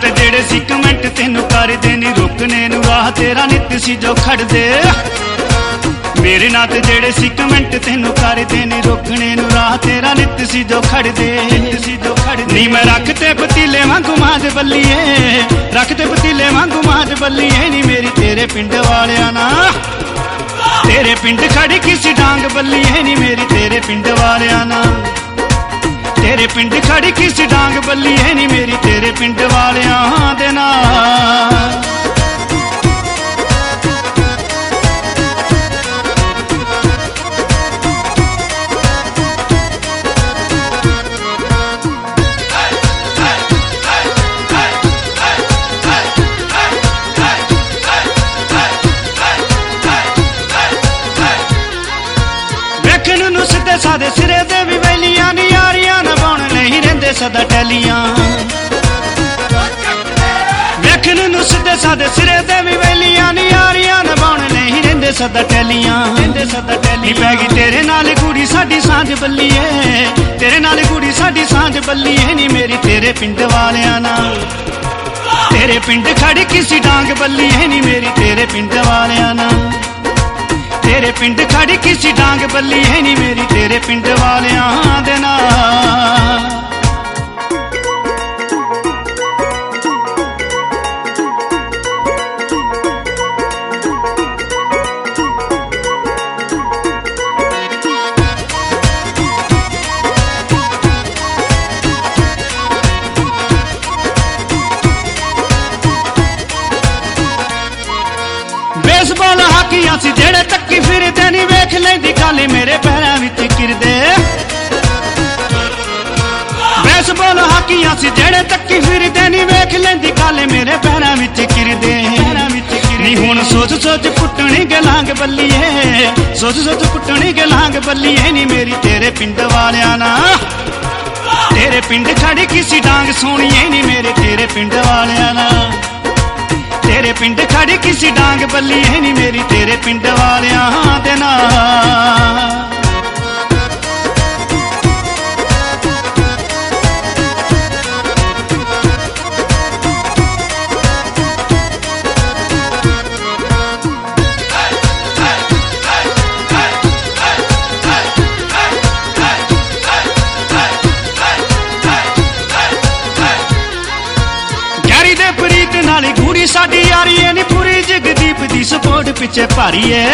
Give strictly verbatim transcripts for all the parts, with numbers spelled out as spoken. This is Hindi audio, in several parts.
ते जेड़े सी कमेंट तेनू कर दे नी रोकने नू राह तेरा नित सी जो खड़ दे। मेरे नाल ते जेड़े सी कमेंट तेनू कर दे नी रोकने नू राह तेरा नित सी जो खड़ दे। नी मैं रखते पतीले वांगू मांझ बल्लीए, रखते पतीले वांगू मांझ बल्लीए नी मेरी तेरे पिंड वालिया ना। तेरे पिंड खड़ी किसी डांग बल्लीए नी मेरी तेरे पिंड वालिया ना। तेरे पिंड खड़ी किसी डांग बल्लीए नी मेरी तेरे पिंड वालिया दे नाल। सादे सिरे दे भी वैलियां नी यारियां नभाउण नहीं रहिंदे सदा टैलियां। वेखण नू सिद्धे सादे सिरे दे भी वैलियां नी यारियां नभाउण नहीं रहिंदे सदा टैलियां। नी पै गई तेरे नाल कुड़ी साडी सांझ बल्लीए, तेरे नाल कुड़ी साडी सांझ बल्लीए नी मेरी तेरे पिंड वालियां ना। तेरे पिंड खड़ी किसी डांग बल्लीए नी मेरी तेरे पिंड वालियां ना। तेरे पिंड खड़ी किसी डांग बल्ली है नी मेरी तेरे पिंड वालिया दे नाल। बेसबॉल हाकियां सी जेड़े तक्की फिरदे नी वेख लैंदी काली मेरे पैरां विच किरदे। बेसबॉल हाकियां सी जेड़े तक्की फिरदे नी वेख लैंदी काली मेरे पैरां विच किरदे। नी हुण सोच सोच पुट्टनी गलांग बल्लीए, सोच सोच पुट्टनी गलांग बल्लीए नी मेरी तेरे पिंड वालिया ना। तेरे पिंड खड़ी किसी डांग सोनिए नी मेरे तेरे पिंड वालिया ना। तेरे पिंड खड़ी किसी डांग बल्ली है नी मेरी तेरे पिंड वालिया दे नाल। नाली घूड़ी साडी यारी है नी पूरी जगदीप दी सपोर्ट पिछे भारी है।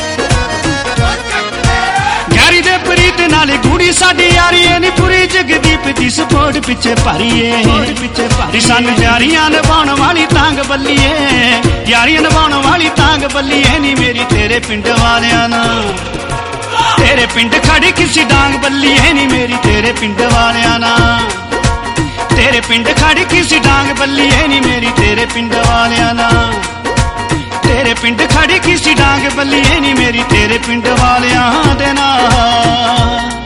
यारी दे प्रीत नाली घूड़ी साडी यारी है नी पूरी जगदीप दी सपोर्ट पिछे भारी है। सानू यारियां निभाउण वाली तांग बल्ली है, यारियां निभाउण वाली तांग बल्ली है नी मेरी तेरे पिंड वालिया ना। तेरे पिंड खड़ी किसी डांग बल्ली है नी मेरी तेरे पिंड वालिया ना। तेरे पिंड खड़ी किसी डांग बल्ली है नी मेरी तेरे पिंड वालिया ना। तेरे पिंड खड़ी किसी डांग बल्ली है नी मेरी तेरे पिंड वालिया दे नाल।